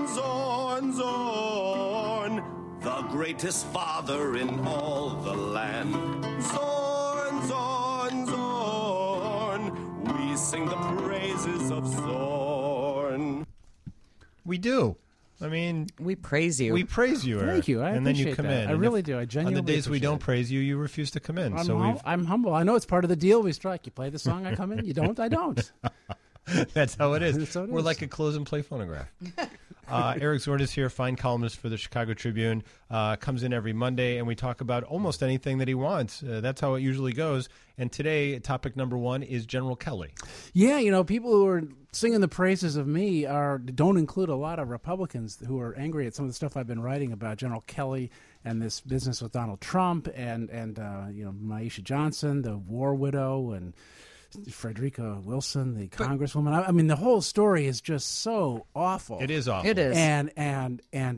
Zorn, Zorn, the greatest father in all the land. Zorn, Zorn, Zorn, we sing the praises of Zorn. We do. I mean, we praise you. We praise you, Eric. Thank you. I and then you appreciate come that. in. I And really do. I genuinely on the days we appreciate don't it. praise you, you refuse to come in. I'm humble. I know it's part of the deal we strike. You play the song, I come in. You don't, I don't. That's how it is. That's how it We're is. like a close and play phonograph. Eric Zorn is here, fine columnist for the Chicago Tribune. Comes in every Monday, and we talk about almost anything that he wants. That's how it usually goes. And today, topic number one is General Kelly. Yeah, people who are singing the praises of me don't include a lot of Republicans who are angry at some of the stuff I've been writing about General Kelly and this business with Donald Trump and Maisha Johnson, the war widow, and Frederica Wilson, the congresswoman. I mean, the whole story is just so awful. It is awful. It is. And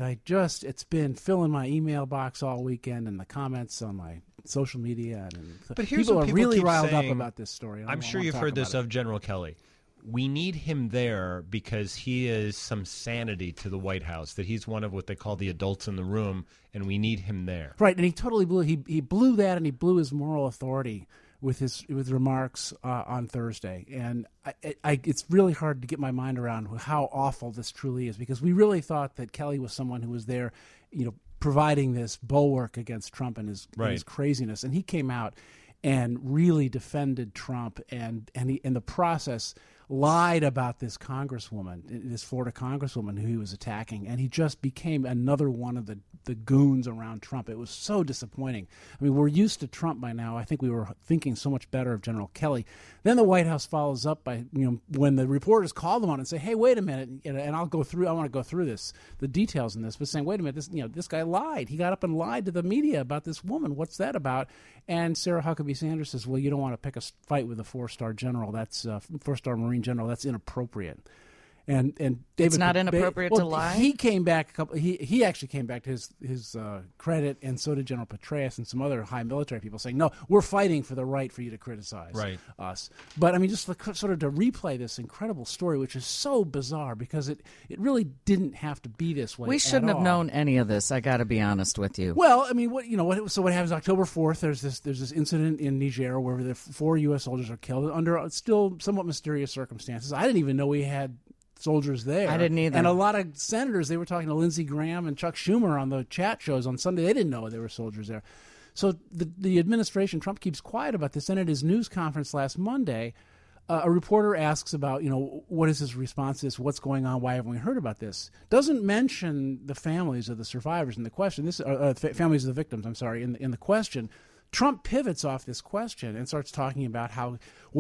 it's been filling my email box all weekend and the comments on my social media. But here's people what are people really keep riled saying. up about this story. I'm sure you've heard this of General Kelly. We need him there because he is some sanity to the White House, that he's one of what they call the adults in the room, and we need him there. Right, and he totally blew. He blew that, and he blew his moral authority with his remarks on Thursday. And it's really hard to get my mind around how awful this truly is, because we really thought that Kelly was someone who was there, providing this bulwark against Trump and his craziness. And he came out and really defended Trump, and he, in the process, lied about this congresswoman, this Florida congresswoman who he was attacking, and he just became another one of the goons around Trump. It was so disappointing. I mean, we're used to Trump by now. I think we were thinking so much better of General Kelly. Then the White House follows up by, when the reporters call them on and say, "Hey, wait a minute," and I want to go through the details in this, but saying, "Wait a minute, this guy lied. He got up and lied to the media about this woman. What's that about?" And Sarah Huckabee Sanders says, "Well, you don't want to pick a fight with a four-star general. That's four-star Marine general. That's inappropriate." And David, it's not inappropriate to lie. He came back he actually came back to his credit, and so did General Petraeus and some other high military people, saying, "No, we're fighting for the right for you to criticize us." But I mean, just sort of to replay this incredible story, which is so bizarre because it really didn't have to be this way. We shouldn't have known any of this. I got to be honest with you. Well, I mean, what happens October 4th? There's this incident in Niger where the 4 U.S. soldiers are killed under still somewhat mysterious circumstances. I didn't even know we had soldiers there. I didn't either. And a lot of senators, they were talking to Lindsey Graham and Chuck Schumer on the chat shows on Sunday. They didn't know there were soldiers there. So the administration, Trump, keeps quiet about this. And at his news conference last Monday, a reporter asks about, what is his response to this? What's going on? Why haven't we heard about this? Doesn't mention the families of the survivors in the question. Families of the victims, I'm sorry, in the question. Trump pivots off this question and starts talking about how,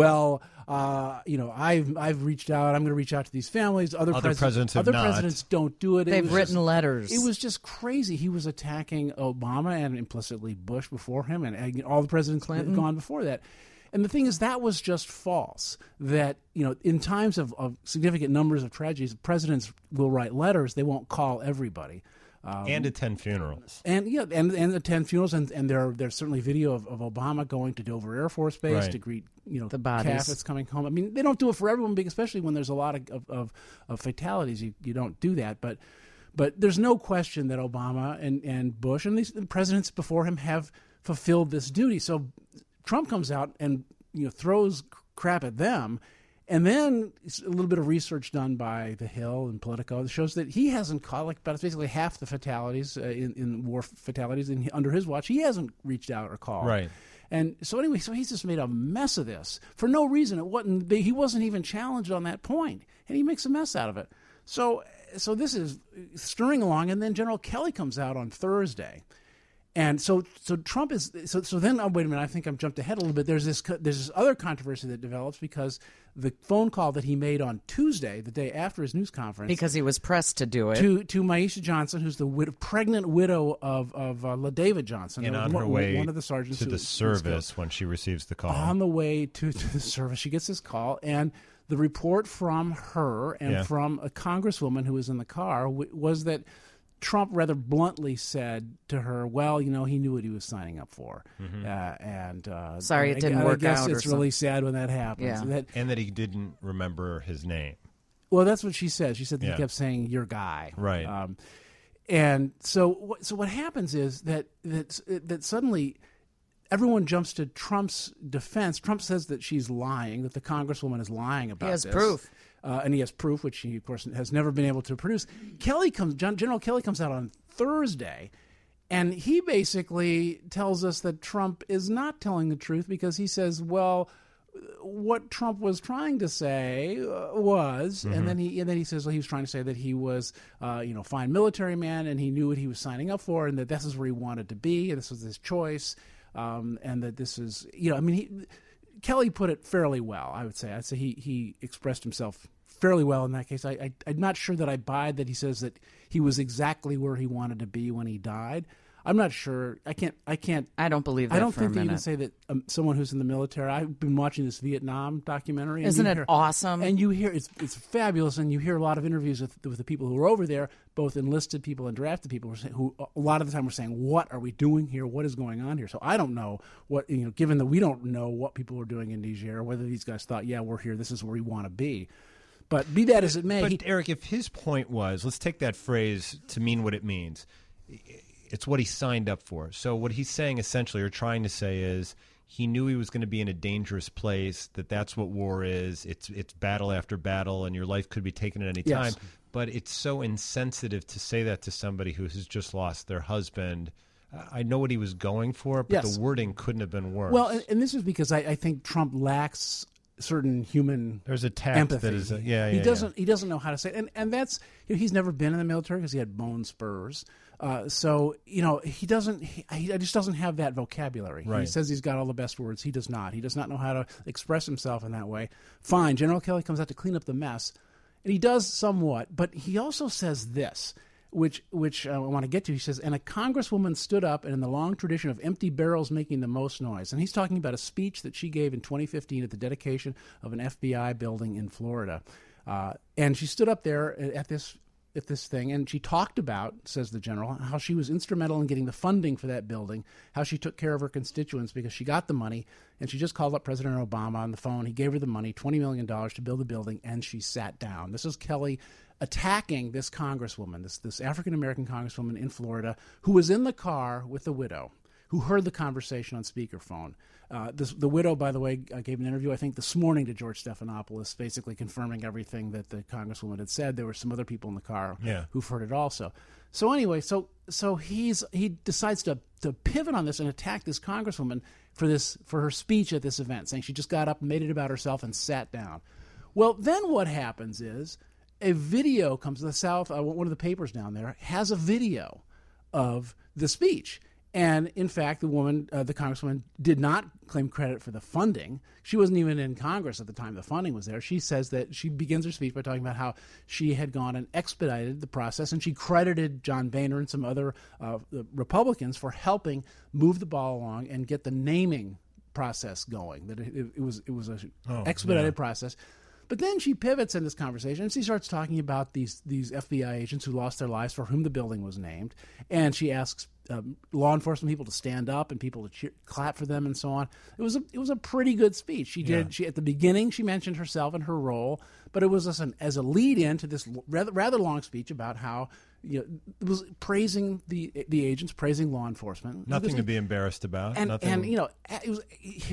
I've reached out. I'm going to reach out to these families. Other presidents don't do it. They've written letters. It was just crazy. He was attacking Obama and implicitly Bush before him, and all the presidents Clinton gone before that. And the thing is, that was just false. That, in times of significant numbers of tragedies, presidents will write letters. They won't call everybody. And attend funerals. And attend funerals, and there's certainly video of Obama going to Dover Air Force Base to greet the bodies that's coming home. I mean, they don't do it for everyone, especially when there's a lot of fatalities. You don't do that, but there's no question that Obama and Bush and these presidents before him have fulfilled this duty. So Trump comes out and throws crap at them. And then a little bit of research done by The Hill and Politico that shows that he hasn't caught about basically half the fatalities in war fatalities under his watch. He hasn't reached out or called. Right. And so anyway, he's just made a mess of this for no reason. He wasn't even challenged on that point, and he makes a mess out of it. So this is stirring along, and then General Kelly comes out on Thursday. And so Trump is so then wait a minute, I think I've jumped ahead a little bit. There's this other controversy that develops because the phone call that he made on Tuesday, the day after his news conference, because he was pressed to do it, to Maisha Johnson, who's the pregnant widow of LaDavid Johnson, and on her way one of the sergeants to the service when she receives the call. On the way to the service, she gets this call, and the report from her and from a congresswoman who was in the car was that Trump rather bluntly said to her, "Well, he knew what he was signing up for," sorry it didn't work out. I guess it's really sad when that happens. Yeah. And that he didn't remember his name. Well, that's what she said. She said that Yeah. he kept saying "your guy." Right. And so what happens is that suddenly everyone jumps to Trump's defense. Trump says that she's lying, that the congresswoman is lying about this. He has proof. And he has proof, which he, of course, has never been able to produce. General Kelly comes out on Thursday, and he basically tells us that Trump is not telling the truth because he says, well, what Trump was trying to say was, and then he says, well, he was trying to say that he was, fine military man, and he knew what he was signing up for, and that this is where he wanted to be, and this was his choice, and that this is, Kelly put it fairly well. I would say. I'd say he expressed himself fairly well in that case. I'm not sure that I buy that he says that he was exactly where he wanted to be when he died. I'm not sure. I can't. I don't believe that. I don't for think a they minute. even say that someone who's in the military. I've been watching this Vietnam documentary. And Isn't you it hear- awesome? And you hear it's fabulous, and you hear a lot of interviews with the people who are over there, both enlisted people and drafted people, who a lot of the time were saying, "What are we doing here? What is going on here?" So I don't know what given that we don't know what people were doing in Niger, whether these guys thought, "Yeah, we're here. This is where we want to be." But be that as it may, But Eric, if his point was, let's take that phrase to mean what it means. It's what he signed up for. So what he's saying essentially, or trying to say, is he knew he was going to be in a dangerous place, that's what war is. It's battle after battle, and your life could be taken at any time. Yes. But it's so insensitive to say that to somebody who has just lost their husband. I know what he was going for, but Yes. the wording couldn't have been worse. well, and this is because I think Trump lacks certain human there's a tact empathy. that is, He doesn't know how to say it, and that's he's never been in the military because he had bone spurs. So he doesn't. He just doesn't have that vocabulary. Right. He says he's got all the best words. He does not. He does not know how to express himself in that way. Fine, General Kelly comes out to clean up the mess, and he does somewhat. But he also says this, which I want to get to. He says, and a congresswoman stood up, and in the long tradition of empty barrels making the most noise. And he's talking about a speech that she gave in 2015 at the dedication of an FBI building in Florida. And she stood up there at this thing, and she talked about, says the general, how she was instrumental in getting the funding for that building, how she took care of her constituents because she got the money, and she just called up President Obama on the phone. He gave her the money, $20 million to build the building, and she sat down. This is Kelly attacking this congresswoman, this African-American congresswoman in Florida, who was in the car with the widow, who heard the conversation on speakerphone. The widow, by the way, gave an interview, I think, this morning to George Stephanopoulos, basically confirming everything that the congresswoman had said. There were some other people in the car who've heard it also. So anyway, so he decides to pivot on this and attack this congresswoman for her speech at this event, saying she just got up, made it about herself, and sat down. Well, then what happens is a video comes to the South. One of the papers down there has a video of the speech. And in fact, the woman, the congresswoman, did not claim credit for the funding. She wasn't even in Congress at the time the funding was there. She says that she begins her speech by talking about how she had gone and expedited the process, and she credited John Boehner and some other Republicans for helping move the ball along and get the naming process going. That it was an expedited process. But then she pivots in this conversation, and she starts talking about these FBI agents who lost their lives for whom the building was named, and she asks law enforcement people to stand up and people to clap for them and so on. It was a pretty good speech. She at the beginning she mentioned herself and her role, but it was as a lead in to this rather long speech about how it was praising the agents, praising law enforcement. Nothing to be embarrassed about. And Nothing. it was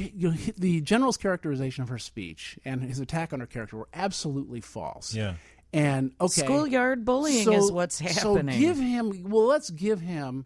the general's characterization of her speech and his attack on her character were absolutely false. Yeah. And okay, Schoolyard bullying is what's happening. So let's give him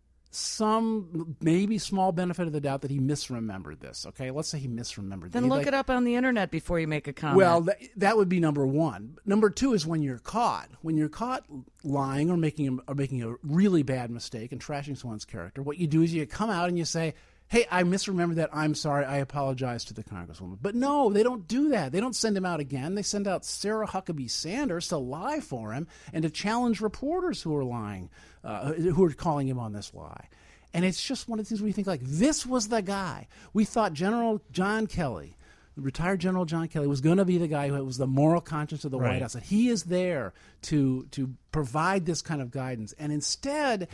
some maybe small benefit of the doubt that he misremembered this. Okay, let's say he misremembered. Then look it up on the internet before you make a comment. Well, that would be number one. Number two is when you're caught lying or making a really bad mistake and trashing someone's character. What you do is you come out and you say, hey, I misremembered that. I'm sorry. I apologize to the congresswoman. But no, they don't do that. They don't send him out again. They send out Sarah Huckabee Sanders to lie for him and to challenge reporters who are lying, who are calling him on this lie. And it's just one of the things where you think, like, this was the guy. We thought General John Kelly, retired General John Kelly, was going to be the guy who was the moral conscience of the White House. That he is there to provide this kind of guidance, and instead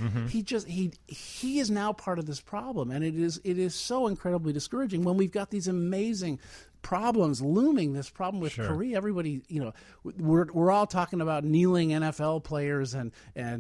he is now part of this problem, and it is so incredibly discouraging when we've got these amazing problems looming. This problem with Korea. Everybody, we're all talking about kneeling NFL players and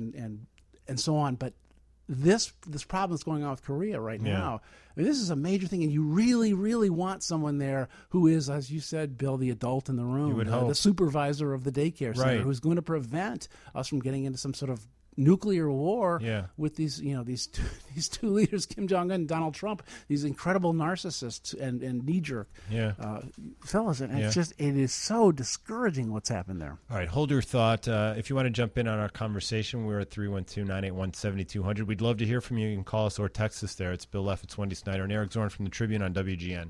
so on, but this problem that's going on with Korea right now. I mean, this is a major thing, and you really, really want someone there who is, as you said, Bill, the adult in the room, the supervisor of the daycare center, who's going to prevent us from getting into some sort of nuclear war with these two leaders, Kim Jong-un and Donald Trump, these incredible narcissists and knee-jerk fellas. And it is so discouraging what's happened there. All right, hold your thought. If you want to jump in on our conversation, we're at 312-981-7200. We'd love to hear from you. You can call us or text us there. It's Bill Leffitz, Wendy Snyder, and Eric Zorn from the Tribune on WGN.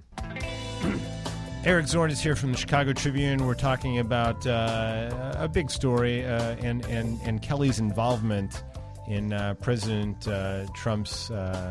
Eric Zorn is here from the Chicago Tribune. We're talking about a big story and Kelly's involvement in President Trump's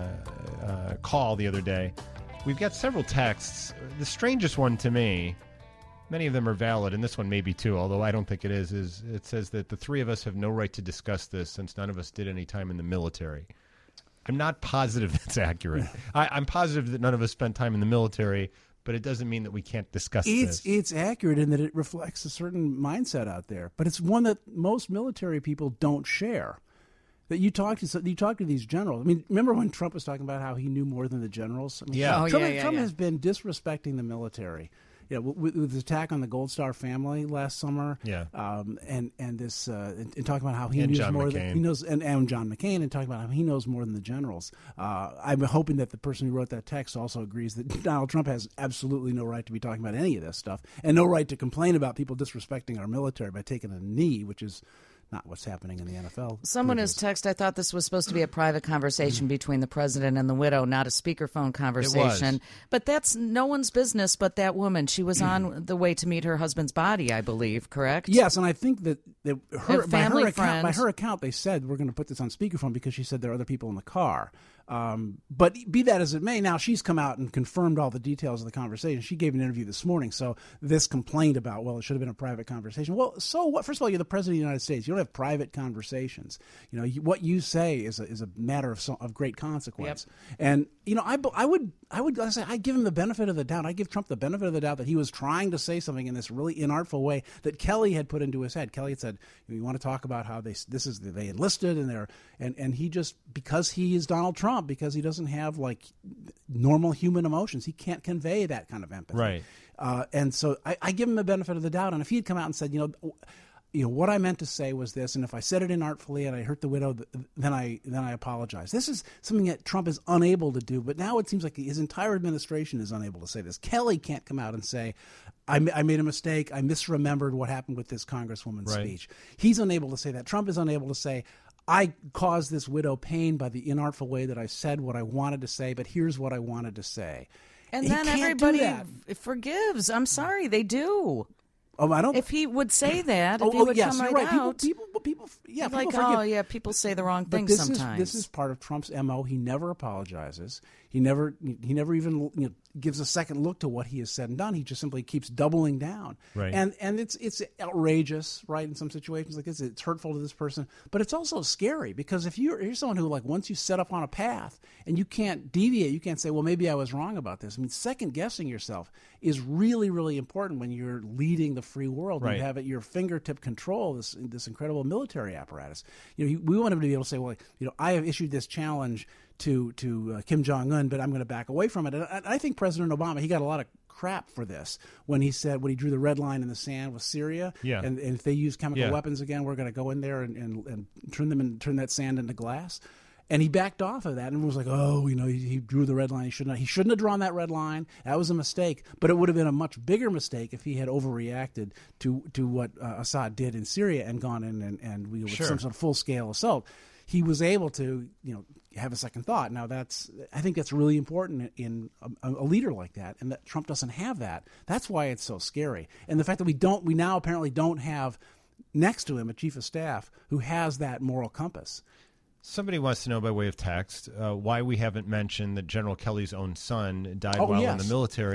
call the other day. We've got several texts. The strangest one to me, many of them are valid, and this one may be too, although I don't think it is it says that the three of us have no right to discuss this since none of us did any time in the military. I'm not positive that's accurate. I'm positive that none of us spent time in the military, but it doesn't mean that we can't discuss this. It's accurate in that it reflects a certain mindset out there, but it's one that most military people don't share. That you talk to these generals. I mean, remember when Trump was talking about how he knew more than the generals? I mean, Trump has been disrespecting the military. With the attack on the Gold Star family last summer, and this and talking about how he knows John more McCain. than he knows, and John McCain, and talking about how he knows more than the generals. I'm hoping that the person who wrote that text also agrees that Donald Trump has absolutely no right to be talking about any of this stuff, and no right to complain about people disrespecting our military by taking a knee, which is not what's happening in the NFL. Someone has texted, I thought this was supposed to be a private conversation between the president and the widow, not a speakerphone conversation. It was. But that's no one's business but that woman. She was on the way to meet her husband's body, I believe, correct? Yes, and I think that by her account, they said we're going to put this on speakerphone because she said there are other people in the car. But be that as it may, now she's come out and confirmed all the details of the conversation. She gave an interview this morning, so this complaint about, well, it should have been a private conversation. Well, so what? First of all, you're the president of the United States. You don't have private conversations. What you say is a matter of great consequence. Yep. And I would say I give him the benefit of the doubt. I give Trump the benefit of the doubt that he was trying to say something in this really inartful way that Kelly had put into his head. Kelly had said, "You want to talk about how they enlisted and he just, because he is Donald Trump, because he doesn't have like normal human emotions, he can't convey that kind of empathy." Right. And so I give him the benefit of the doubt. And if he had come out and said, what I meant to say was this, and if I said it inartfully and I hurt the widow, then I apologize. This is something that Trump is unable to do, but now it seems like his entire administration is unable to say this. Kelly can't come out and say, I made a mistake, I misremembered what happened with this congresswoman's speech. He's unable to say that. Trump is unable to say, I caused this widow pain by the inartful way that I said what I wanted to say, but here's what I wanted to say. And then everybody forgives. I'm sorry, they do. I don't. If he would say that, if he would come right out, people like, forgive. people say the wrong things sometimes. This is part of Trump's MO. He never apologizes. He never even gives a second look to what he has said and done. He just simply keeps doubling down. Right. And it's outrageous, right? In some situations like this, it's hurtful to this person, but it's also scary because if you're someone who, like, once you set up on a path and you can't deviate, you can't say, well, maybe I was wrong about this. I mean, second guessing yourself is really, really important when you're leading the free world. Right. You have at your fingertip control this incredible military apparatus. We want him to be able to say, well, I have issued this challenge to Kim Jong-un, but I'm going to back away from it. And I think President Obama, he got a lot of crap for this when he drew the red line in the sand with Syria. Yeah. And if they use chemical weapons again, we're going to go in there and turn that sand into glass. And he backed off of that and was like, he drew the red line. He shouldn't have drawn that red line. That was a mistake. But it would have been a much bigger mistake if he had overreacted to what Assad did in Syria and gone in and with some sort of full-scale assault. He was able to, have a second thought. Now, I think that's really important in a leader like that, and that Trump doesn't have that. That's why it's so scary. And the fact that we now apparently don't have next to him a chief of staff who has that moral compass. Somebody wants to know by way of text why we haven't mentioned that General Kelly's own son died while in the military.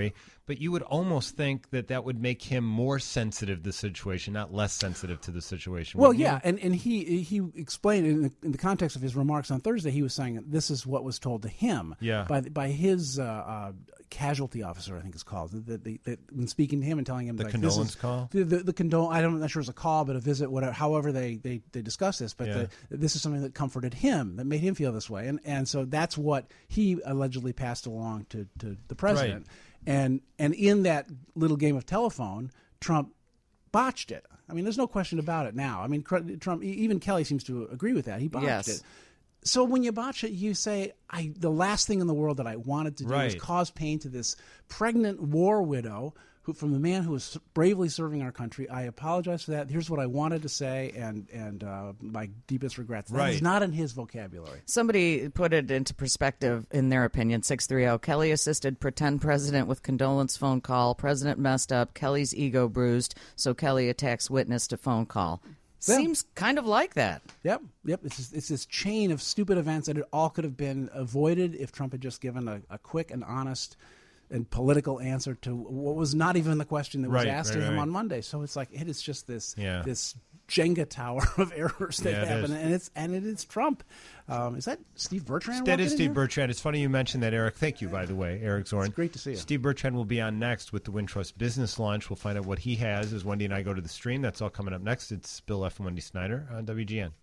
But you would almost think that would make him more sensitive to the situation, not less sensitive to the situation. Well, yeah, and he explained in the context of his remarks on Thursday, he was saying that this is what was told to him by his casualty officer, I think it's called, that when speaking to him and telling him the condolence call. The I'm not sure it was a call, but a visit, whatever. However, they discussed this, but this is something that comforted him, that made him feel this way, and so that's what he allegedly passed along to the president. Right. And in that little game of telephone, Trump botched it. I mean, there's no question about it now. I mean, Trump, even Kelly seems to agree with that. He botched it. So when you botch it, you say, the last thing in the world that I wanted to do was cause pain to this pregnant war widow from the man who was bravely serving our country. I apologize for that. Here's what I wanted to say, and my deepest regrets. That is not in his vocabulary. Somebody put it into perspective in their opinion. 630, Kelly assisted pretend president with condolence phone call. President messed up. Kelly's ego bruised, so Kelly attacks witness to phone call. Seems kind of like that. Yep. It's this chain of stupid events that it all could have been avoided if Trump had just given a quick and honest and political answer to what was not even the question that was asked to him on Monday. So it's like it is just this Jenga tower of errors that happen, and it is Trump. Is that Steve Bertrand? That is Steve Bertrand. It's funny you mentioned that, Eric. Thank you, by the way, Eric Zorn. It's great to see you. Steve Bertrand will be on next with the Wintrust Business Launch. We'll find out what he has as Wendy and I go to the stream. That's all coming up next. It's Bill F. and Wendy Snyder on WGN.